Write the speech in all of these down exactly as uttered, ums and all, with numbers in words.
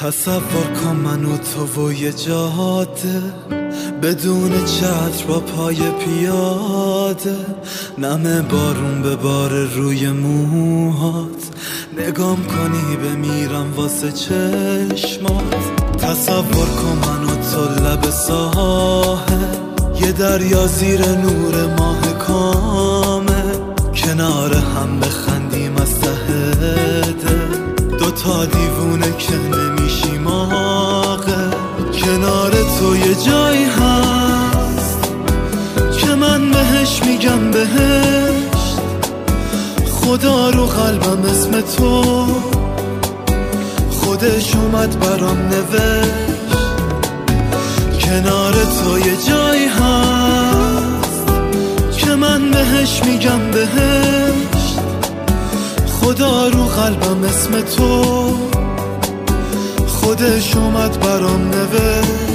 تصور کن من و تو و یه جاده بدون چتر با پای پیاده، نم بارون به بار روی موهات، نگام کنی بمیرم واسه چشمات. تصور کن من و تو لب ساحل، یه دریا زیر نور ماه کامل، کنار هم بخندیم از ته دل، دوتا دیوونه که نمیشیم عاقل. کنار تو یه جایی هست که من بهش میگم بهشت، خدا رو قلبم اسم تو خودش اومد برام نوشت. کنار تو یه جایی هست که من بهش میگم بهشت، خدا رو قلبم اسم تو خودش اومد برام نوشت.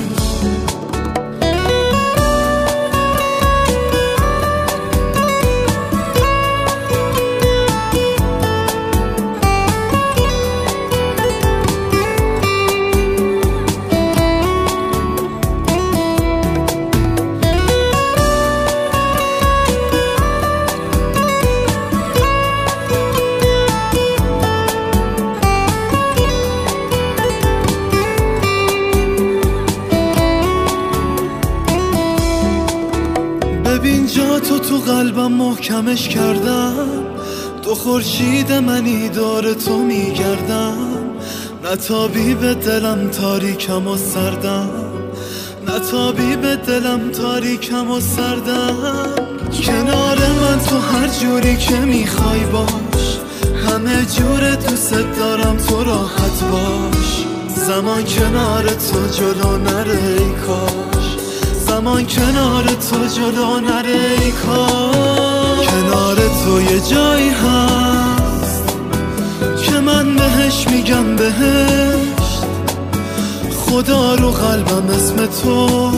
ببین جا تو تو قلبم محکمش کردم، دو خورشید منی دور تو میگردم، نتابی به دلم تاریکم و سردم، نتابی به دلم تاریکم و سردم. کنار من تو هر جوری که میخوای باش، همه جور دوست دارم تو راحت باش. زمان کنار تو جلو نره ای کاش، زمان کنار تو جلو نره ای کاش. کنار تو یه جایی هست که من بهش میگم بهشت، خدا رو قلبم اسم تو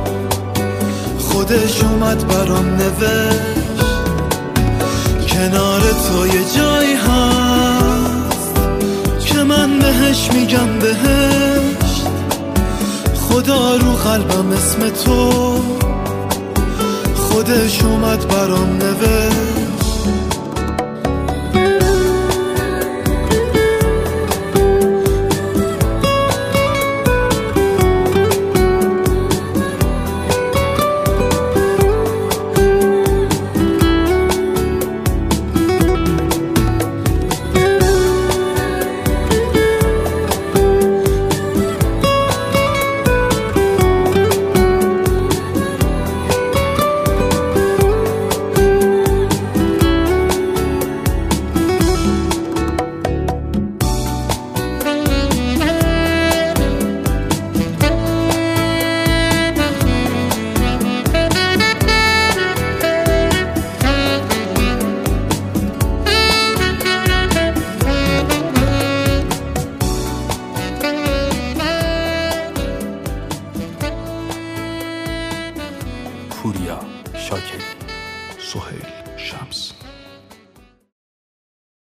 خودش اومد برام نوشت. کنار تو یه جایی هست که من بهش میگم بهشت، خدا رو قلبم اسم تو خودش اومد برام نوشت.